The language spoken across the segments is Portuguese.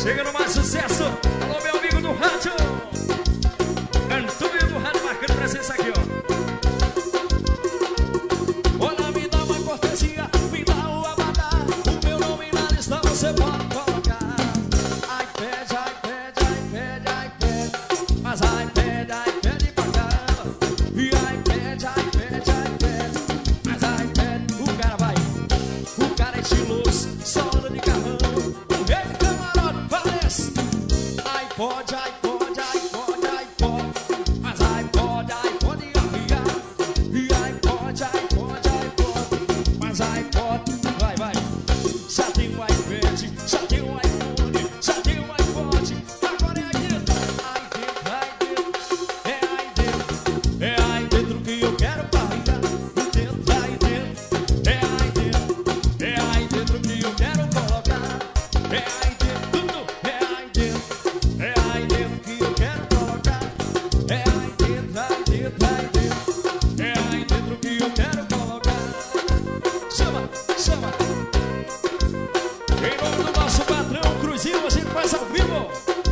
Chegando mais sucesso. Alô, meu amigo do rádio. Antônio do rádio marcando presença aqui, ó. Olha, me dá uma cortesia, me dá o abadá. O meu nome na lista você pode colocar. Ai, pede, ai, pede, ai, pede, ai, pede. Mas ai, pede pra caramba. E ai, pede, ai, pede, ai, pede. Mas ai, pede, o cara vai. O cara é estiloso, só anda de carrão. Ei, camarote, parece. Ai, pode, ai, pode, ai, pode, ai, pode. Mas ai, pode arriar. E ai, pode, ai, pode, ai, pode. Mas ai, pode, vai, vai. Já tem o iPad, já tem o iPhone, já tem o iPod. Agora é aí dentro, ai dentro, ai dentro. É aí dentro, é aí dentro que eu quero barrigar. Dentro, ai dentro, é aí dentro. É aí dentro que eu quero colocar. É aí dentro, tudo é aí dentro. É aí dentro que eu quero colocar. É aí dentro, ai dentro, ai dentro. É aí dentro que eu quero colocar. Chama, chama. Em nome do nosso patrão Cruzinho, a gente faz ao vivo.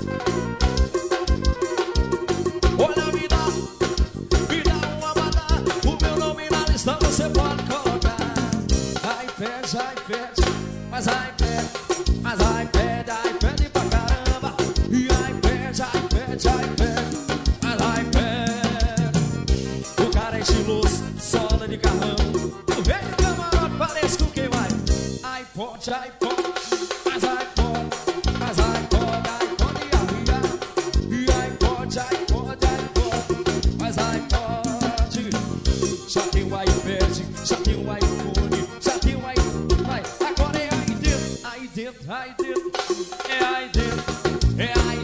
Olha, me dá um abadá. O meu nome na lista você pode colocar. Ai, pede, mas ai, pede, mas ai, pede pra caramba. E ai, pede, mas ai, pede. O cara é estiloso, só anda de carrão. Vem, camarote, parece com quem vai. Ai, pode, mas ai, pode, mas ai, pode arriar. E ai, pode, mas ai, pode. Já tem o iPad, já tem o iPhone, já tem o iPhone. Vai, agora é aí dentro, ai dentro, ai dentro. É aí dentro, é aí